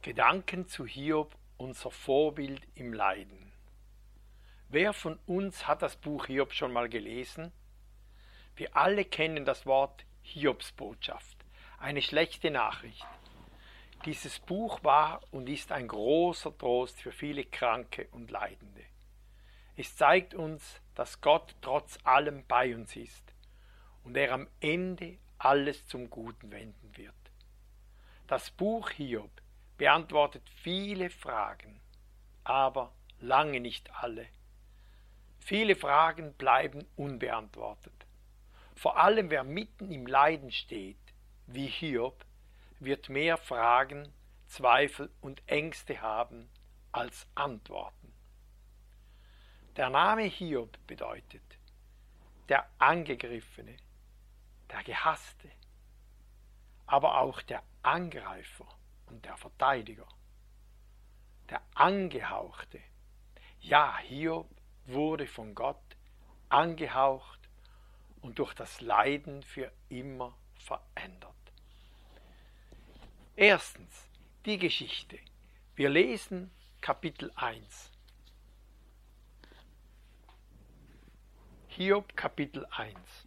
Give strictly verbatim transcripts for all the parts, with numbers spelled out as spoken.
Gedanken zu Hiob, unser Vorbild im Leiden. Wer von uns hat das Buch Hiob schon mal gelesen? Wir alle kennen das Wort Hiobsbotschaft, eine schlechte Nachricht. Dieses Buch war und ist ein großer Trost für viele Kranke und Leidende. Es zeigt uns, dass Gott trotz allem bei uns ist und er am Ende alles zum Guten wenden wird. Das Buch Hiob beantwortet viele Fragen, aber lange nicht alle. Viele Fragen bleiben unbeantwortet. Vor allem wer mitten im Leiden steht, wie Hiob, wird mehr Fragen, Zweifel und Ängste haben als Antworten. Der Name Hiob bedeutet der Angegriffene, der Gehasste, aber auch der Angreifer und der Verteidiger, der Angehauchte. Ja, Hiob wurde von Gott angehaucht und durch das Leiden für immer verändert. Erstens, die Geschichte. Wir lesen Kapitel eins. Hiob Kapitel eins.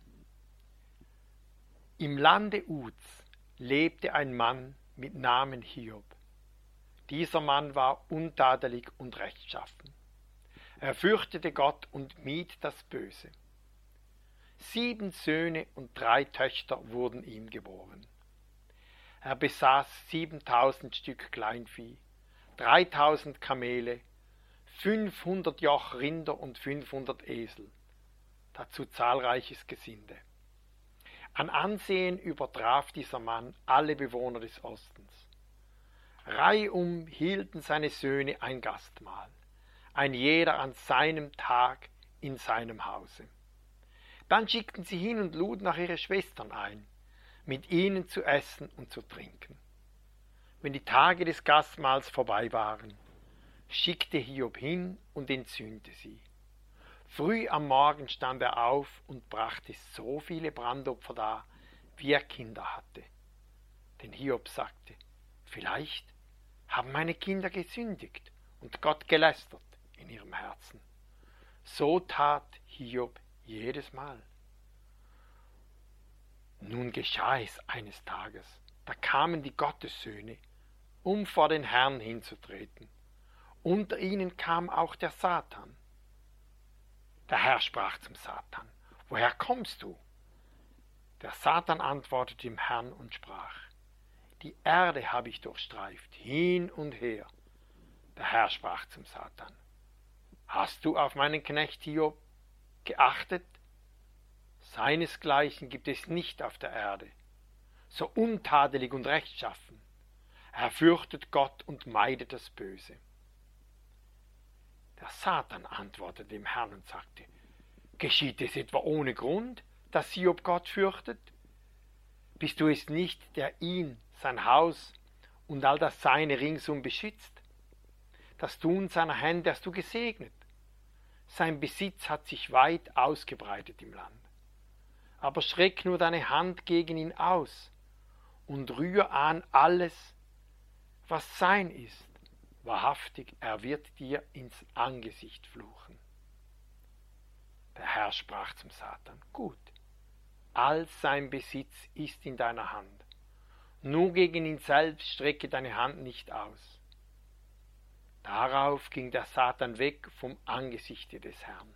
Im Lande Uz lebte ein Mann mit Namen Hiob. Dieser Mann war untadelig und rechtschaffen. Er fürchtete Gott und mied das Böse. Sieben Söhne und drei Töchter wurden ihm geboren. Er besaß siebentausend Stück Kleinvieh, dreitausend Kamele, fünfhundert Joch Rinder und fünfhundert Esel, dazu zahlreiches Gesinde. An Ansehen übertraf dieser Mann alle Bewohner des Ostens. Reihum hielten seine Söhne ein Gastmahl, ein jeder an seinem Tag in seinem Hause. Dann schickten sie hin und luden nach ihre Schwestern ein, mit ihnen zu essen und zu trinken. Wenn die Tage des Gastmahls vorbei waren, schickte Hiob hin und entzündete sie. Früh am Morgen stand er auf und brachte so viele Brandopfer dar, wie er Kinder hatte. Denn Hiob sagte, vielleicht haben meine Kinder gesündigt und Gott gelästert in ihrem Herzen. So tat Hiob jedes Mal. Nun geschah es eines Tages, da kamen die Gottessöhne, um vor den Herrn hinzutreten. Unter ihnen kam auch der Satan. Der Herr sprach zum Satan, woher kommst du? Der Satan antwortete dem Herrn und sprach, die Erde habe ich durchstreift, hin und her. Der Herr sprach zum Satan, hast du auf meinen Knecht Hiob geachtet? Seinesgleichen gibt es nicht auf der Erde, so untadelig und rechtschaffen. Er fürchtet Gott und meidet das Böse. Der Satan antwortete dem Herrn und sagte, geschieht es etwa ohne Grund, dass Hiob Gott fürchtet? Bist du es nicht, der ihn, sein Haus und all das Seine ringsum beschützt? Das Tun seiner Hände hast du gesegnet. Sein Besitz hat sich weit ausgebreitet im Land. Aber streck nur deine Hand gegen ihn aus und rühr an alles, was sein ist. Wahrhaftig, er wird dir ins Angesicht fluchen. Der Herr sprach zum Satan, gut, all sein Besitz ist in deiner Hand. Nur gegen ihn selbst strecke deine Hand nicht aus. Darauf ging der Satan weg vom Angesichte des Herrn.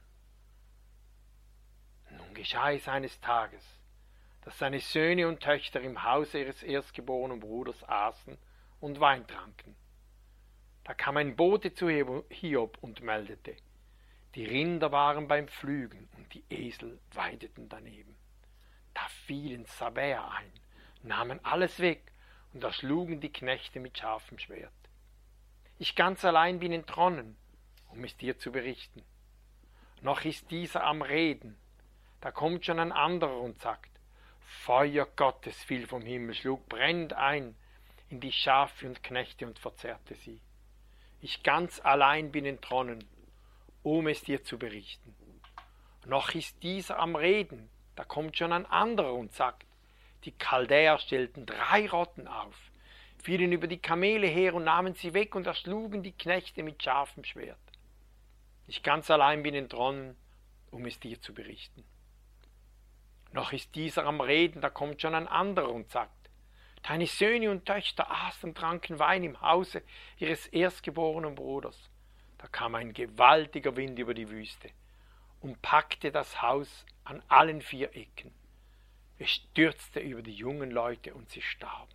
Nun geschah es eines Tages, dass seine Söhne und Töchter im Hause ihres erstgeborenen Bruders aßen und Wein tranken. Da kam ein Bote zu Hiob und meldete, die Rinder waren beim Pflügen und die Esel weideten daneben. Da fielen Sabäer ein, nahmen alles weg und erschlugen die Knechte mit scharfem Schwert. Ich ganz allein bin entronnen, um es dir zu berichten. Noch ist dieser am Reden, da kommt schon ein anderer und sagt, Feuer Gottes fiel vom Himmel, schlug brennend ein in die Schafe und Knechte und verzehrte sie. Ich ganz allein bin entronnen, um es dir zu berichten. Noch ist dieser am Reden, da kommt schon ein anderer und sagt, die Chaldäer stellten drei Rotten auf, fielen über die Kamele her und nahmen sie weg und erschlugen die Knechte mit scharfem Schwert. Ich ganz allein bin entronnen, um es dir zu berichten. Noch ist dieser am Reden, da kommt schon ein anderer und sagt, deine Söhne und Töchter aßen und tranken Wein im Hause ihres erstgeborenen Bruders. Da kam ein gewaltiger Wind über die Wüste und packte das Haus an allen vier Ecken. Es stürzte über die jungen Leute und sie starben.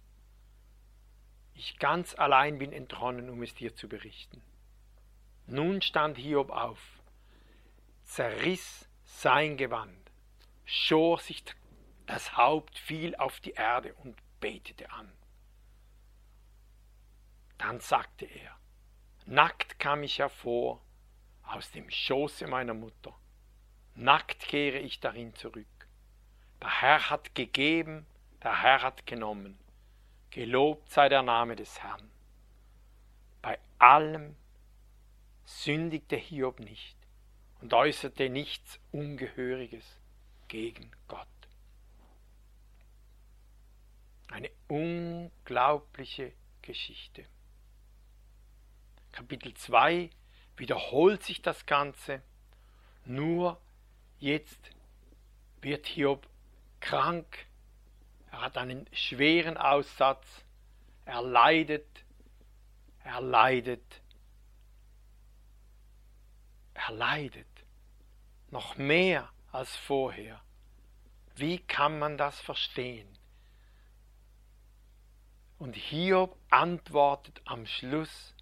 Ich ganz allein bin entronnen, um es dir zu berichten. Nun stand Hiob auf, zerriss sein Gewand, schor sich das Haupt, fiel auf die Erde und betete an. Dann sagte er, nackt kam ich hervor aus dem Schoße meiner Mutter, nackt kehre ich darin zurück. Der Herr hat gegeben, der Herr hat genommen, gelobt sei der Name des Herrn. Bei allem sündigte Hiob nicht und äußerte nichts Ungehöriges gegen Gott. Eine unglaubliche Geschichte. Kapitel zwei wiederholt sich das Ganze, nur jetzt wird Hiob krank, er hat einen schweren Aussatz, er leidet, er leidet, er leidet, noch mehr als vorher. Wie kann man das verstehen? Und Hiob antwortet am Schluss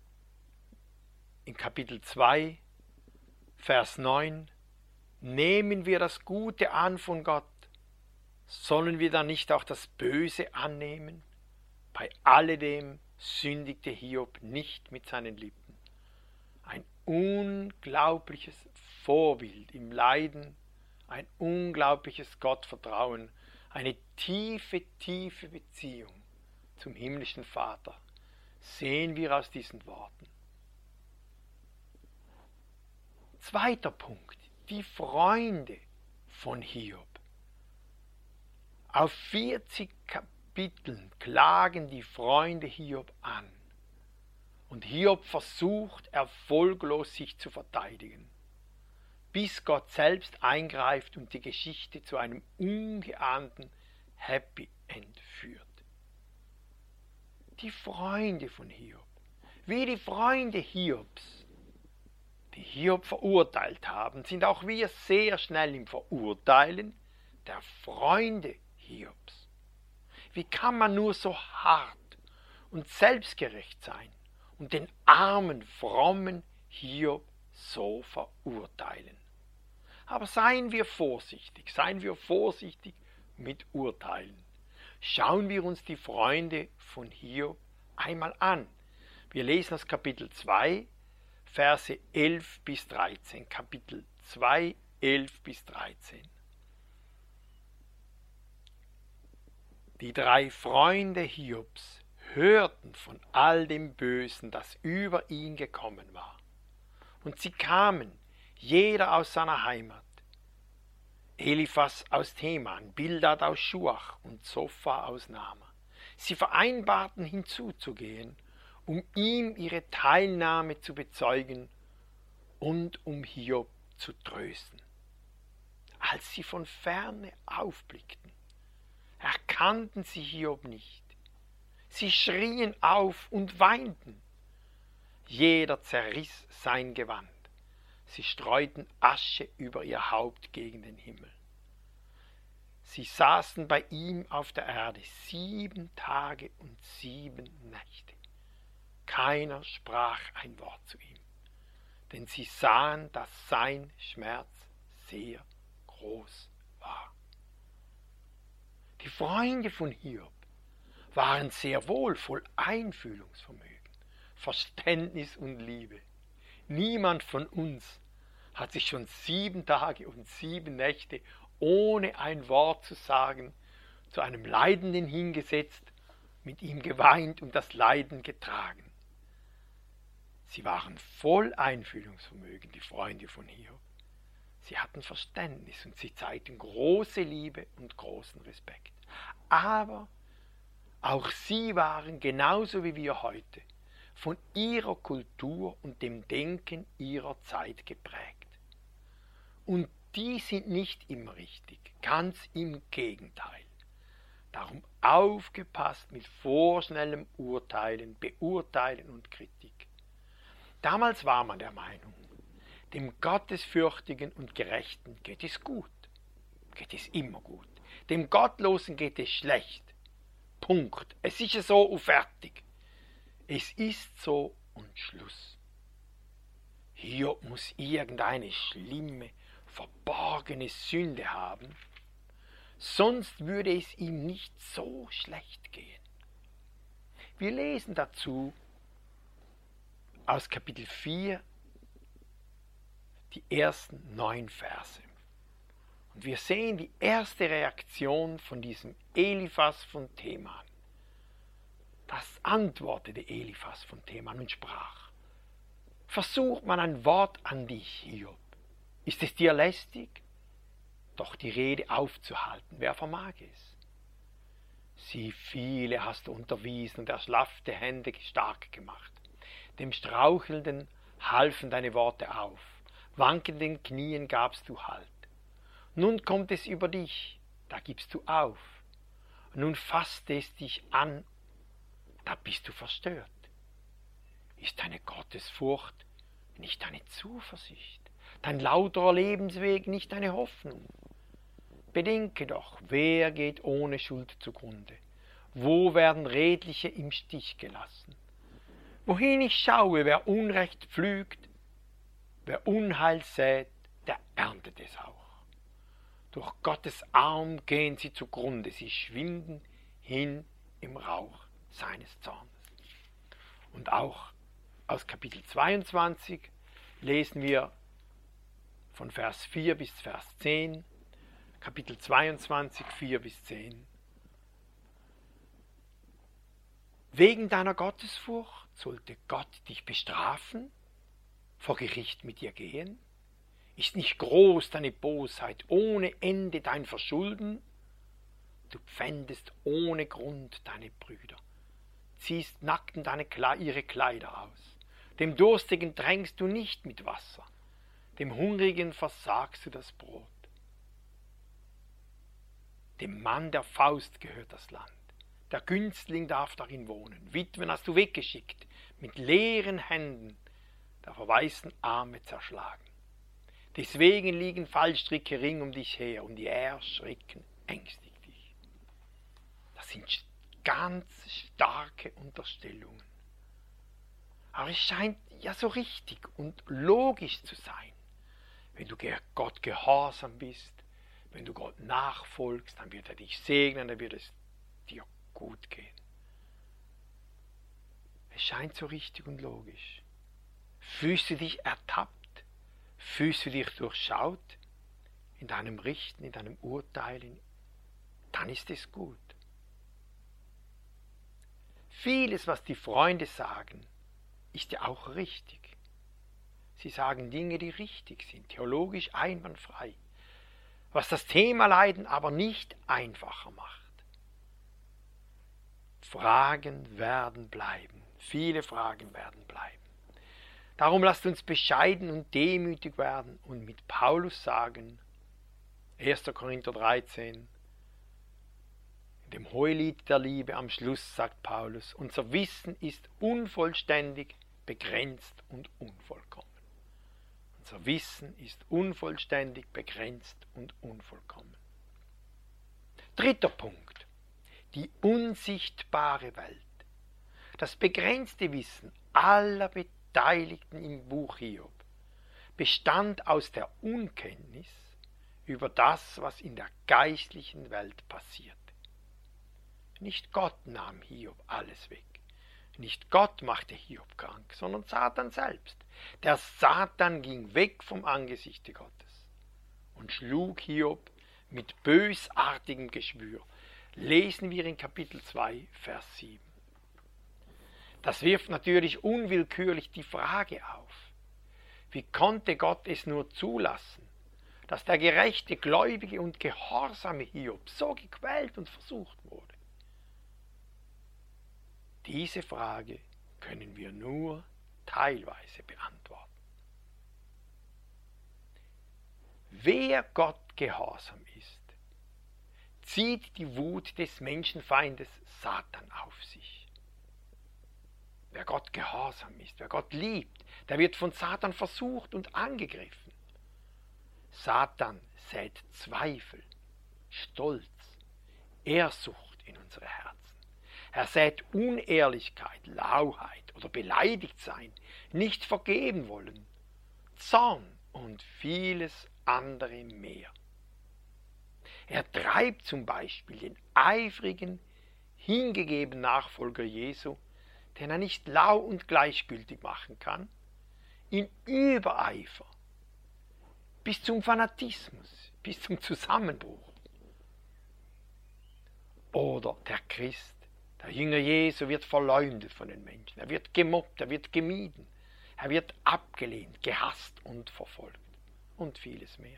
in Kapitel zwei, Vers neun, nehmen wir das Gute an von Gott, sollen wir dann nicht auch das Böse annehmen? Bei alledem sündigte Hiob nicht mit seinen Lippen. Ein unglaubliches Vorbild im Leiden, ein unglaubliches Gottvertrauen, eine tiefe, tiefe Beziehung zum himmlischen Vater sehen wir aus diesen Worten. Zweiter Punkt, die Freunde von Hiob. Auf vierzig Kapiteln klagen die Freunde Hiob an und Hiob versucht erfolglos sich zu verteidigen, bis Gott selbst eingreift und die Geschichte zu einem ungeahnten Happy End führt. Die Freunde von Hiob, wie die Freunde Hiobs, die Hiob verurteilt haben, sind auch wir sehr schnell im Verurteilen der Freunde Hiobs. Wie kann man nur so hart und selbstgerecht sein und den armen, frommen Hiob so verurteilen? Aber seien wir vorsichtig, seien wir vorsichtig mit Urteilen. Schauen wir uns die Freunde von Hiob einmal an. Wir lesen das Kapitel zwei, Verse elf bis dreizehn. Kapitel zwei, elf bis dreizehn. Die drei Freunde Hiobs hörten von all dem Bösen, das über ihn gekommen war. Und sie kamen, jeder aus seiner Heimat. Eliphas aus Teman, Bildad aus Schuach und Zophar aus Nama. Sie vereinbarten hinzuzugehen, um ihm ihre Teilnahme zu bezeugen und um Hiob zu trösten. Als sie von ferne aufblickten, erkannten sie Hiob nicht. Sie schrien auf und weinten. Jeder zerriss sein Gewand. Sie streuten Asche über ihr Haupt gegen den Himmel. Sie saßen bei ihm auf der Erde sieben Tage und sieben Nächte. Keiner sprach ein Wort zu ihm, denn sie sahen, dass sein Schmerz sehr groß war. Die Freunde von Hiob waren sehr wohl voll Einfühlungsvermögen, Verständnis und Liebe. Niemand von uns hat sich schon sieben Tage und sieben Nächte ohne ein Wort zu sagen zu einem Leidenden hingesetzt, mit ihm geweint und das Leiden getragen. Sie waren voll Einfühlungsvermögen, die Freunde von Hiob. Sie hatten Verständnis und sie zeigten große Liebe und großen Respekt. Aber Auch sie waren genauso wie wir heute von ihrer Kultur und dem Denken ihrer Zeit geprägt. Und die sind nicht immer richtig, ganz im Gegenteil. Darum aufgepasst mit vorschnellem Urteilen, Beurteilen und Kritik. Damals war man der Meinung, dem Gottesfürchtigen und Gerechten geht es gut, geht es immer gut. Dem Gottlosen geht es schlecht. Punkt. Es ist so und fertig. Es ist so und Schluss. Hiob muss irgendeine schlimme, verborgene Sünde haben, sonst würde es ihm nicht so schlecht gehen. Wir lesen dazu aus Kapitel vier die ersten neun Verse. Und wir sehen die erste Reaktion von diesem Eliphas von Teman. Das antwortete Eliphas von Teman und sprach: Versucht man ein Wort an dich, Hiob. Ist es dir lästig? Doch die Rede aufzuhalten, wer vermag es? Sieh, viele hast du unterwiesen und erschlaffte Hände stark gemacht. Dem Strauchelnden halfen deine Worte auf, wankenden Knien gabst du Halt. Nun kommt es über dich, da gibst du auf. Nun fasst es dich an, da bist du verstört. Ist deine Gottesfurcht nicht deine Zuversicht, dein lauterer Lebensweg nicht deine Hoffnung? Bedenke doch, wer geht ohne Schuld zugrunde? Wo werden Redliche im Stich gelassen? Wohin ich schaue, wer Unrecht pflügt, wer Unheil sät, der erntet es auch. Durch Gottes Arm gehen sie zugrunde, sie schwinden hin im Rauch seines Zornes. Und auch aus Kapitel zweiundzwanzig lesen wir von Vers vier bis Vers zehn, Kapitel zweiundzwanzig, vier bis zehn. Wegen deiner Gottesfurcht sollte Gott dich bestrafen, vor Gericht mit dir gehen? Ist nicht groß deine Bosheit, ohne Ende dein Verschulden? Du pfändest ohne Grund deine Brüder, ziehst nackten deine Kle- ihre Kleider aus. Dem Durstigen tränkst du nicht mit Wasser, dem Hungrigen versagst du das Brot. Dem Mann der Faust gehört das Land, der Günstling darf darin wohnen. Witwen hast du weggeschickt, mit leeren Händen, der verwaisten Arme zerschlagen. Deswegen liegen Fallstricke ring um dich her und die Erschrecken ängstigt dich. Das sind ganz starke Unterstellungen. Aber es scheint ja so richtig und logisch zu sein. Wenn du Gott gehorsam bist, wenn du Gott nachfolgst, dann wird er dich segnen, dann wird es dir gut gehen. Es scheint so richtig und logisch. Fühlst du dich ertappt? Fühlst du dich durchschaut in deinem Richten, in deinem Urteilen? Dann ist es gut. Vieles, was die Freunde sagen, ist ja auch richtig. Sie sagen Dinge, die richtig sind, theologisch einwandfrei, was das Thema Leiden aber nicht einfacher macht. Fragen werden bleiben, viele Fragen werden bleiben. Darum lasst uns bescheiden und demütig werden und mit Paulus sagen, erster Korinther dreizehn, in dem Hohelied der Liebe am Schluss sagt Paulus, unser Wissen ist unvollständig, begrenzt und unvollkommen. Unser Wissen ist unvollständig, begrenzt und unvollkommen. Dritter Punkt. Die unsichtbare Welt. Das begrenzte Wissen aller Beteiligten im Buch Hiob bestand aus der Unkenntnis über das, was in der geistlichen Welt passierte. Nicht Gott nahm Hiob alles weg. Nicht Gott machte Hiob krank, sondern Satan selbst. Der Satan ging weg vom Angesichte Gottes und schlug Hiob mit bösartigem Geschwür. Lesen wir in Kapitel zwei, Vers sieben. Das wirft natürlich unwillkürlich die Frage auf, wie konnte Gott es nur zulassen, dass der gerechte, gläubige und gehorsame Hiob so gequält und versucht wurde? Diese Frage können wir nur teilweise beantworten. Wer Gott gehorsam ist, zieht die Wut des Menschenfeindes Satan auf sich. Wer Gott gehorsam ist, wer Gott liebt, der wird von Satan versucht und angegriffen. Satan sät Zweifel, Stolz, Ehrsucht in unsere Herzen. Er sät Unehrlichkeit, Lauheit oder beleidigt sein, nicht vergeben wollen, Zorn und vieles andere mehr. Er treibt zum Beispiel den eifrigen, hingegebenen Nachfolger Jesu, den er nicht lau und gleichgültig machen kann, in Übereifer, bis zum Fanatismus, bis zum Zusammenbruch. Oder der Christ, der Jünger Jesu, wird verleumdet von den Menschen, er wird gemobbt, er wird gemieden, er wird abgelehnt, gehasst und verfolgt und vieles mehr.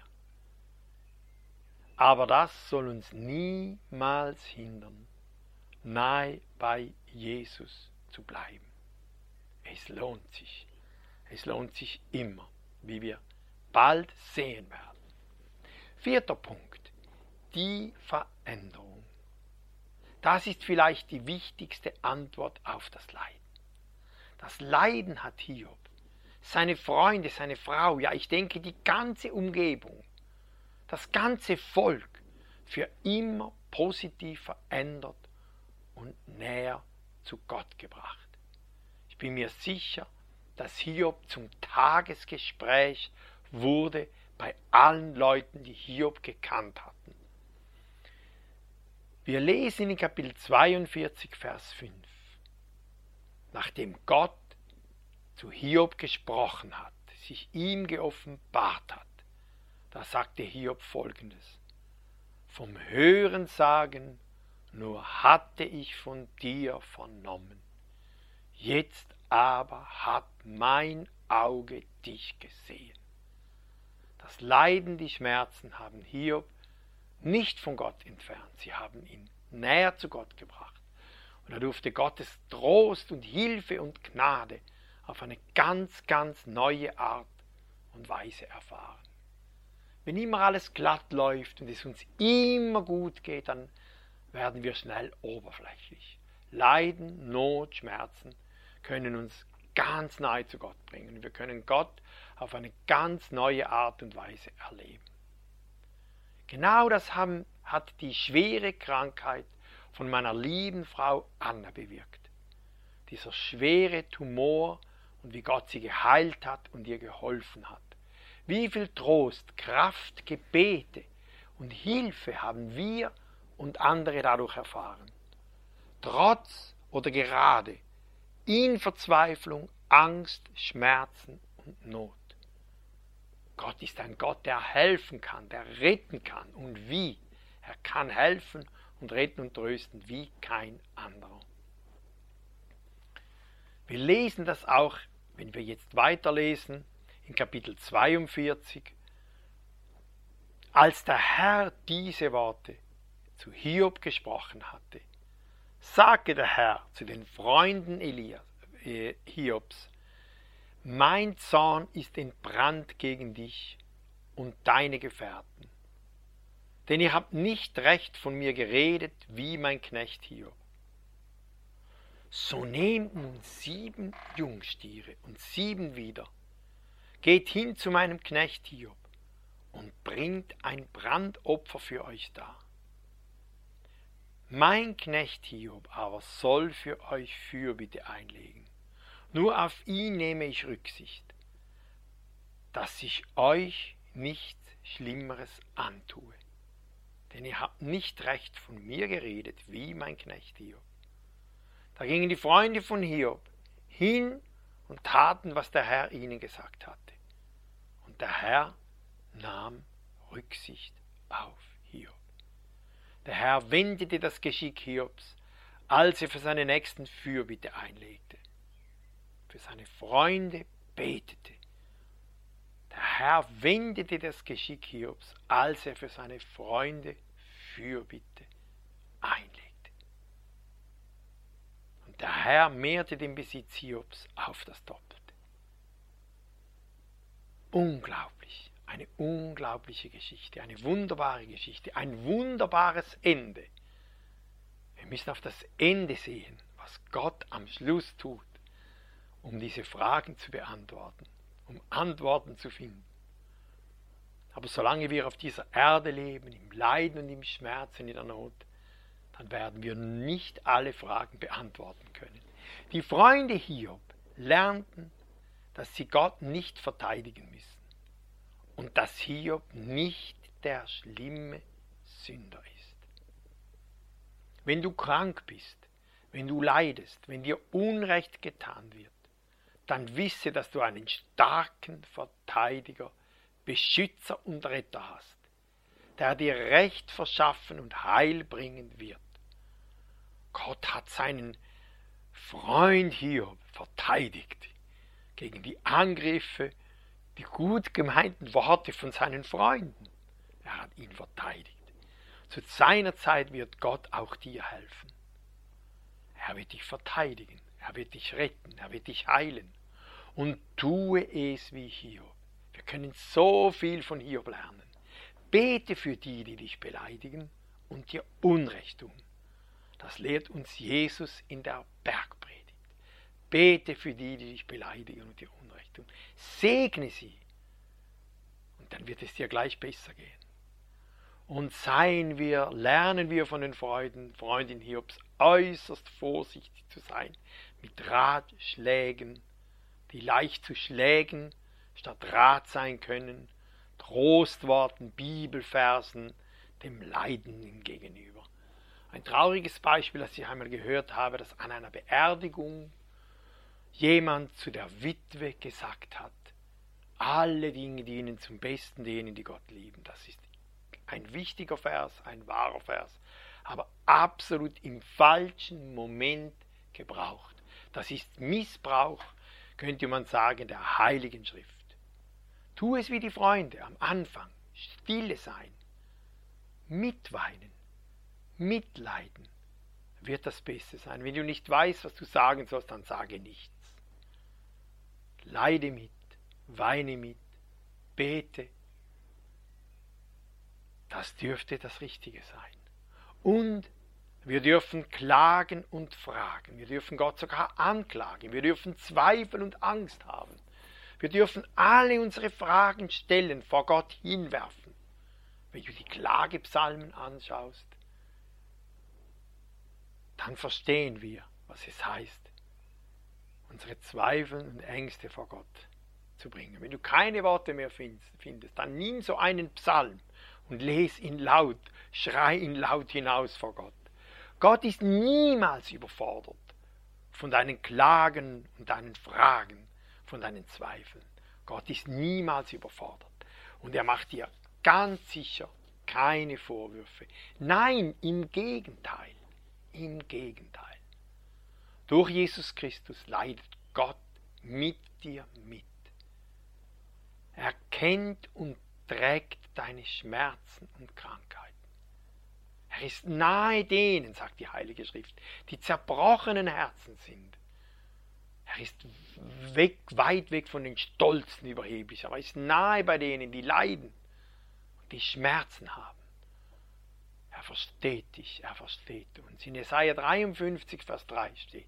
Aber das soll uns niemals hindern, nahe bei Jesus zu bleiben. Es lohnt sich. Es lohnt sich immer, wie wir bald sehen werden. Vierter Punkt. Die Veränderung. Das ist vielleicht die wichtigste Antwort auf das Leiden. Das Leiden hat Hiob, seine Freunde, seine Frau, ja ich denke die ganze Umgebung, das ganze Volk für immer positiv verändert und näher zu Gott gebracht. Ich bin mir sicher, dass Hiob zum Tagesgespräch wurde bei allen Leuten, die Hiob gekannt hatten. Wir lesen in Kapitel zweiundvierzig, Vers fünf. Nachdem Gott zu Hiob gesprochen hat, sich ihm geoffenbart hat, da sagte Hiob Folgendes: Vom Hörensagen nur hatte ich von dir vernommen, jetzt aber hat mein Auge dich gesehen. Das Leiden, die Schmerzen haben Hiob nicht von Gott entfernt, sie haben ihn näher zu Gott gebracht. Und er durfte Gottes Trost und Hilfe und Gnade auf eine ganz, ganz neue Art und Weise erfahren. Wenn immer alles glatt läuft und es uns immer gut geht, dann werden wir schnell oberflächlich. Leiden, Not, Schmerzen können uns ganz nahe zu Gott bringen. Wir können Gott auf eine ganz neue Art und Weise erleben. Genau das haben, hat die schwere Krankheit von meiner lieben Frau Anna bewirkt. Dieser schwere Tumor und wie Gott sie geheilt hat und ihr geholfen hat. Wie viel Trost, Kraft, Gebete und Hilfe haben wir und andere dadurch erfahren. Trotz oder gerade in Verzweiflung, Angst, Schmerzen und Not. Gott ist ein Gott, der helfen kann, der retten kann. Und wie? Er kann helfen und retten und trösten wie kein anderer. Wir lesen das auch, wenn wir jetzt weiterlesen, in Kapitel zweiundvierzig. Als der Herr diese Worte zu Hiob gesprochen hatte, sagte der Herr zu den Freunden Elias, äh, Hiobs: Mein Zorn ist entbrannt gegen dich und deine Gefährten, denn ihr habt nicht recht von mir geredet, wie mein Knecht Hiob. So nehmt nun sieben Jungstiere und sieben wieder, geht hin zu meinem Knecht Hiob und bringt ein Brandopfer für euch dar. Mein Knecht Hiob aber soll für euch Fürbitte einlegen. Nur auf ihn nehme ich Rücksicht, dass ich euch nichts Schlimmeres antue. Denn ihr habt nicht recht von mir geredet, wie mein Knecht Hiob. Da gingen die Freunde von Hiob hin und taten, was der Herr ihnen gesagt hatte. Und der Herr nahm Rücksicht auf Hiob. Der Herr wendete das Geschick Hiobs, als er für seine Nächsten Fürbitte einlegte. Für seine Freunde betete. Der Herr wendete das Geschick Hiobs, als er für seine Freunde Fürbitte einlegte. Und Und der Herr mehrte den Besitz Hiobs auf das Doppelte. Unglaublich, eine unglaubliche Geschichte, eine wunderbare Geschichte, ein wunderbares Ende. Wir müssen auf das Ende sehen, was Gott am Schluss tut, um diese Fragen zu beantworten, um Antworten zu finden. Aber solange wir auf dieser Erde leben, im Leiden und im Schmerz und in der Not, dann werden wir nicht alle Fragen beantworten können. Die Freunde Hiob lernten, dass sie Gott nicht verteidigen müssen und dass Hiob nicht der schlimme Sünder ist. Wenn du krank bist, wenn du leidest, wenn dir Unrecht getan wird, dann wisse, dass du einen starken Verteidiger, Beschützer und Retter hast, der dir Recht verschaffen und Heil bringen wird. Gott hat seinen Freund Hiob verteidigt gegen die Angriffe, die gut gemeinten Worte von seinen Freunden. Er hat ihn verteidigt. Zu seiner Zeit wird Gott auch dir helfen. Er wird dich verteidigen, er wird dich retten, er wird dich heilen. Und tue es wie Hiob. Wir können so viel von Hiob lernen. Bete für die, die dich beleidigen und dir Unrecht tun. Das lehrt uns Jesus in der Bergpredigt. Bete für die, die dich beleidigen und dir Unrecht tun. Segne sie. Und dann wird es dir gleich besser gehen. Und seien wir, lernen wir von den Freuden, Freundin Hiobs äußerst vorsichtig zu sein mit Ratschlägen, die leicht zu Schlägen statt Rat sein können, Trostworten, Bibelversen dem Leidenden gegenüber. Ein trauriges Beispiel, das ich einmal gehört habe, dass an einer Beerdigung jemand zu der Witwe gesagt hat, alle Dinge dienen zum Besten denen, die Gott lieben. Das ist ein wichtiger Vers, ein wahrer Vers, aber absolut im falschen Moment gebraucht. Das ist Missbrauch, könnte man sagen, der Heiligen Schrift. Tu es wie die Freunde am Anfang, stille sein, mitweinen, mitleiden, wird das Beste sein. Wenn du nicht weißt, was du sagen sollst, dann sage nichts. Leide mit, weine mit, bete. Das dürfte das Richtige sein. Und wir dürfen klagen und fragen. Wir dürfen Gott sogar anklagen. Wir dürfen Zweifel und Angst haben. Wir dürfen alle unsere Fragen stellen, vor Gott hinwerfen. Wenn du die Klagepsalmen anschaust, dann verstehen wir, was es heißt, unsere Zweifel und Ängste vor Gott zu bringen. Wenn du keine Worte mehr findest, dann nimm so einen Psalm und lese ihn laut, schrei ihn laut hinaus vor Gott. Gott ist niemals überfordert von deinen Klagen und deinen Fragen, von deinen Zweifeln. Gott ist niemals überfordert. Und er macht dir ganz sicher keine Vorwürfe. Nein, im Gegenteil. Im Gegenteil. Durch Jesus Christus leidet Gott mit dir mit. Er kennt und trägt deine Schmerzen und Krankheiten. Er ist nahe denen, sagt die Heilige Schrift, die zerbrochenen Herzen sind. Er ist weg, weit weg von den Stolzen überheblich, aber er ist nahe bei denen, die leiden und die Schmerzen haben. Er versteht dich, er versteht uns. In Jesaja dreiundfünfzig, Vers drei steht: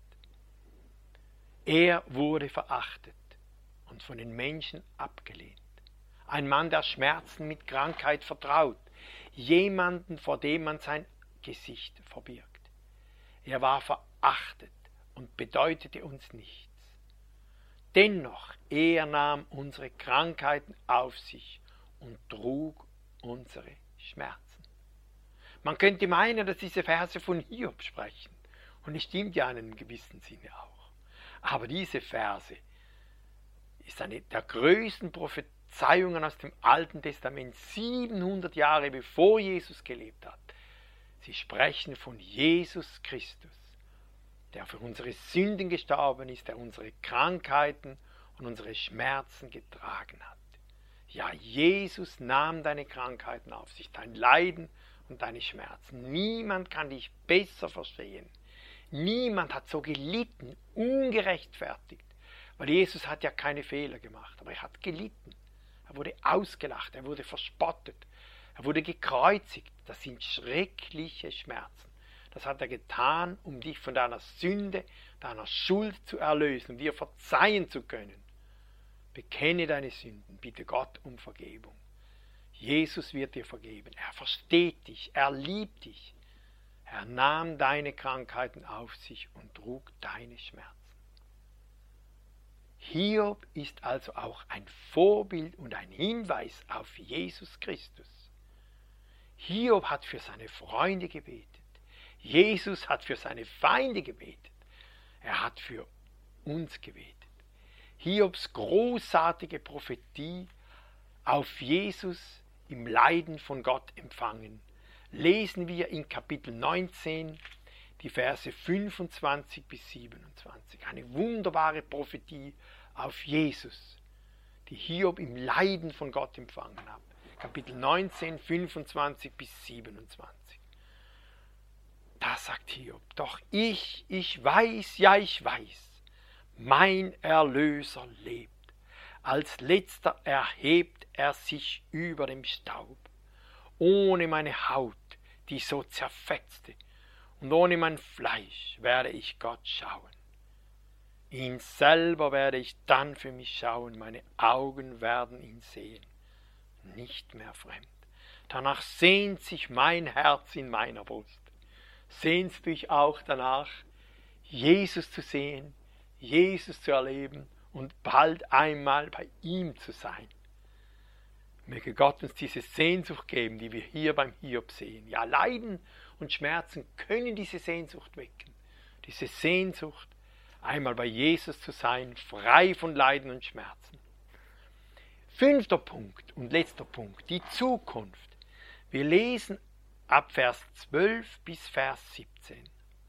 Er wurde verachtet und von den Menschen abgelehnt. Ein Mann, der Schmerzen mit Krankheit vertraut. Jemanden, vor dem man sein Gesicht verbirgt. Er war verachtet und bedeutete uns nichts. Dennoch, er nahm unsere Krankheiten auf sich und trug unsere Schmerzen. Man könnte meinen, dass diese Verse von Hiob sprechen. Und es stimmt ja in einem gewissen Sinne auch. Aber diese Verse ist eine der größten Prophezeiungen aus dem Alten Testament, siebenhundert Jahre bevor Jesus gelebt hat. Sie sprechen von Jesus Christus, der für unsere Sünden gestorben ist, der unsere Krankheiten und unsere Schmerzen getragen hat. Ja, Jesus nahm deine Krankheiten auf sich, dein Leiden und deine Schmerzen. Niemand kann dich besser verstehen. Niemand hat so gelitten, ungerechtfertigt. Weil Jesus hat ja keine Fehler gemacht, aber er hat gelitten. Er wurde ausgelacht, er wurde verspottet, er wurde gekreuzigt. Das sind schreckliche Schmerzen. Das hat er getan, um dich von deiner Sünde, deiner Schuld zu erlösen, um dir verzeihen zu können. Bekenne deine Sünden, bitte Gott um Vergebung. Jesus wird dir vergeben. Er versteht dich, er liebt dich. Er nahm deine Krankheiten auf sich und trug deine Schmerzen. Hiob ist also auch ein Vorbild und ein Hinweis auf Jesus Christus. Hiob hat für seine Freunde gebetet. Jesus hat für seine Feinde gebetet. Er hat für uns gebetet. Hiobs großartige Prophetie auf Jesus im Leiden von Gott empfangen, lesen wir in Kapitel neunzehn, die Verse fünfundzwanzig bis siebenundzwanzig. Eine wunderbare Prophetie auf Jesus, die Hiob im Leiden von Gott empfangen hat. Kapitel neunzehn, fünfundzwanzig bis siebenundzwanzig. Da sagt Hiob, doch ich, ich weiß, ja ich weiß, mein Erlöser lebt. Als letzter erhebt er sich über dem Staub. Ohne meine Haut, die so zerfetzte, und ohne mein Fleisch werde ich Gott schauen. Ihn selber werde ich dann für mich schauen, meine Augen werden ihn sehen, nicht mehr fremd. Danach sehnt sich mein Herz in meiner Brust. Sehnst du dich auch danach, Jesus zu sehen, Jesus zu erleben und bald einmal bei ihm zu sein? Möge Gott uns diese Sehnsucht geben, die wir hier beim Hiob sehen. Ja, Leiden und Schmerzen können diese Sehnsucht wecken. Diese Sehnsucht, einmal bei Jesus zu sein, frei von Leiden und Schmerzen. Fünfter Punkt und letzter Punkt, die Zukunft. Wir lesen ab Vers zwölf bis Vers siebzehn.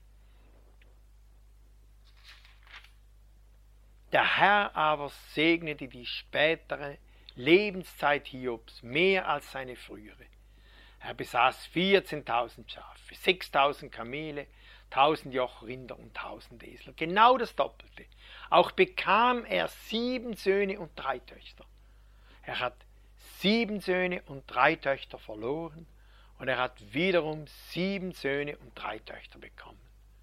Der Herr aber segnete die spätere Lebenszeit Hiobs mehr als seine frühere. Er besaß vierzehntausend Schafe, sechstausend Kamele, tausend Jochrinder und tausend Esel. Genau das Doppelte. Auch bekam er sieben Söhne und drei Töchter. Er hat sieben Söhne und drei Töchter verloren und er hat wiederum sieben Söhne und drei Töchter bekommen.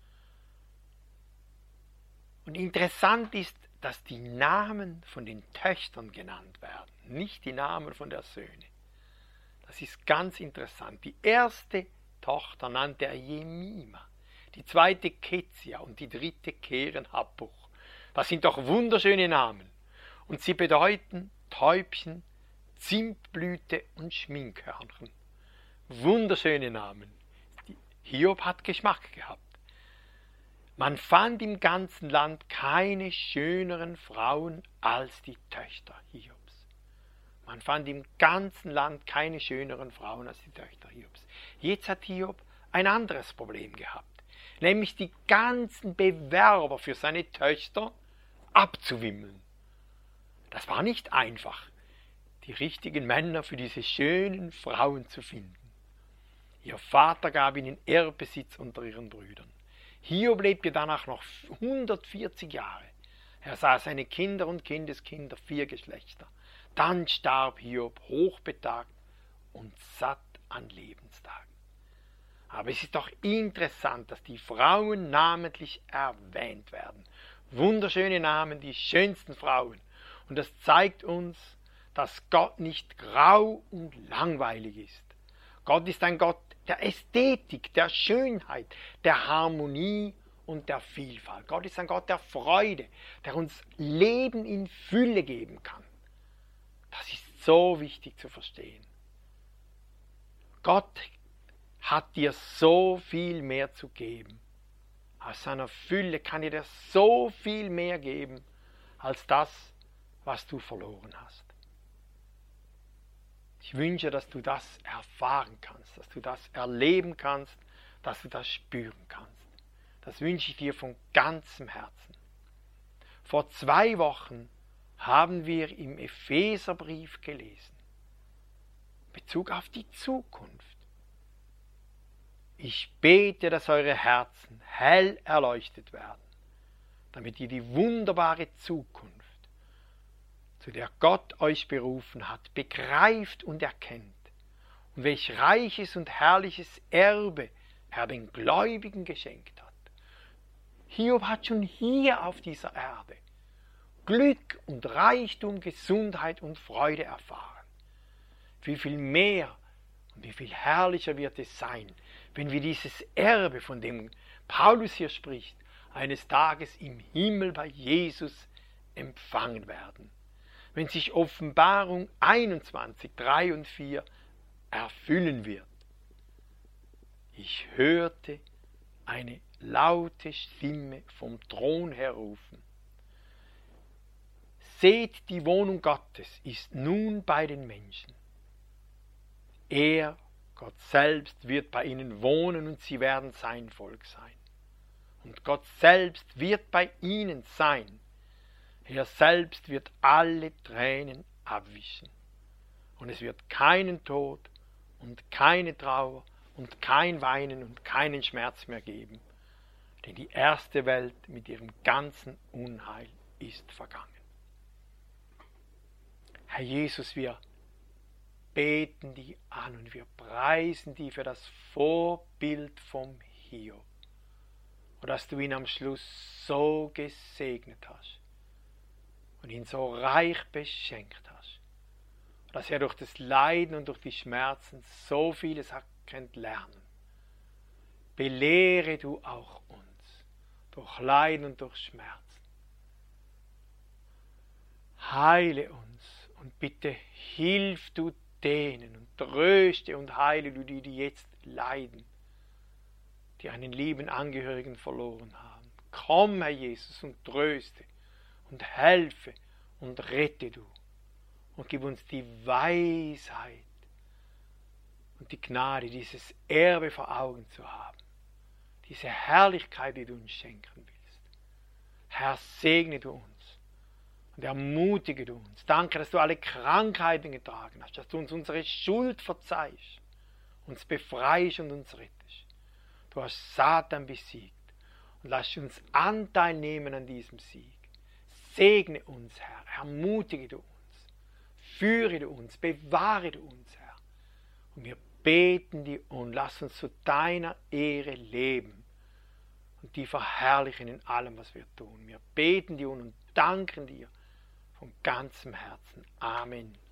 Und interessant ist, dass die Namen von den Töchtern genannt werden, nicht die Namen von der Söhne. Das ist ganz interessant. Die erste Tochter nannte er Jemima, die zweite Kezia und die dritte Keren Happuch. Das sind doch wunderschöne Namen. Und sie bedeuten Täubchen, Zimtblüte und Schminkhörnchen. Wunderschöne Namen. Hiob hat Geschmack gehabt. Man fand im ganzen Land keine schöneren Frauen als die Töchter Hiobs. Man fand im ganzen Land keine schöneren Frauen als die Töchter Hiobs. Jetzt hat Hiob ein anderes Problem gehabt, nämlich die ganzen Bewerber für seine Töchter abzuwimmeln. Das war nicht einfach, die richtigen Männer für diese schönen Frauen zu finden. Ihr Vater gab ihnen Erbbesitz unter ihren Brüdern. Hiob lebte danach noch hundertvierzig Jahre. Er sah seine Kinder und Kindeskinder, vier Geschlechter. Dann starb Hiob hochbetagt und satt an Lebenstagen. Aber es ist doch interessant, dass die Frauen namentlich erwähnt werden. Wunderschöne Namen, die schönsten Frauen. Und das zeigt uns, dass Gott nicht grau und langweilig ist. Gott ist ein Gott der Ästhetik, der Schönheit, der Harmonie und der Vielfalt. Gott ist ein Gott der Freude, der uns Leben in Fülle geben kann. Das ist so wichtig zu verstehen. Gott hat dir so viel mehr zu geben. Aus seiner Fülle kann er dir so viel mehr geben, als das, was du verloren hast. Ich wünsche, dass du das erfahren kannst, dass du das erleben kannst, dass du das spüren kannst. Das wünsche ich dir von ganzem Herzen. Vor zwei Wochen haben wir im Epheserbrief gelesen, in Bezug auf die Zukunft. Ich bete, dass eure Herzen hell erleuchtet werden, damit ihr die wunderbare Zukunft, zu der Gott euch berufen hat, begreift und erkennt, und welch reiches und herrliches Erbe er den Gläubigen geschenkt hat. Hiob hat schon hier auf dieser Erde Glück und Reichtum, Gesundheit und Freude erfahren. Wie viel mehr und wie viel herrlicher wird es sein, wenn wir dieses Erbe, von dem Paulus hier spricht, eines Tages im Himmel bei Jesus empfangen werden. Wenn sich Offenbarung einundzwanzig, drei und vier erfüllen wird. Ich hörte eine laute Stimme vom Thron her rufen: Seht, die Wohnung Gottes ist nun bei den Menschen. Er, Gott selbst, wird bei ihnen wohnen und sie werden sein Volk sein. Und Gott selbst wird bei ihnen sein. Er selbst wird alle Tränen abwischen. Und es wird keinen Tod und keine Trauer und kein Weinen und keinen Schmerz mehr geben, denn die erste Welt mit ihrem ganzen Unheil ist vergangen. Herr Jesus, wir beten dich an und wir preisen dich für das Vorbild vom Hiob, und dass du ihn am Schluss so gesegnet hast und ihn so reich beschenkt hast, dass er durch das Leiden und durch die Schmerzen so vieles hat lernen. Belehre du auch uns durch Leiden und durch Schmerzen. Heile uns und bitte hilf du denen und tröste und heile du die, die jetzt leiden, die einen lieben Angehörigen verloren haben. Komm, Herr Jesus, und tröste und helfe und rette du und gib uns die Weisheit und die Gnade, dieses Erbe vor Augen zu haben, diese Herrlichkeit, die du uns schenken willst. Herr, segne du uns und ermutige du uns. Danke, dass du alle Krankheiten getragen hast, dass du uns unsere Schuld verzeihst, uns befreist und uns rettest. Du hast Satan besiegt und lass uns Anteil nehmen an diesem Sieg. Segne uns, Herr, ermutige du uns, führe du uns, bewahre du uns, Herr. Und wir beten dir und lass uns zu deiner Ehre leben und die verherrlichen in allem, was wir tun. Wir beten dir und danken dir von ganzem Herzen. Amen.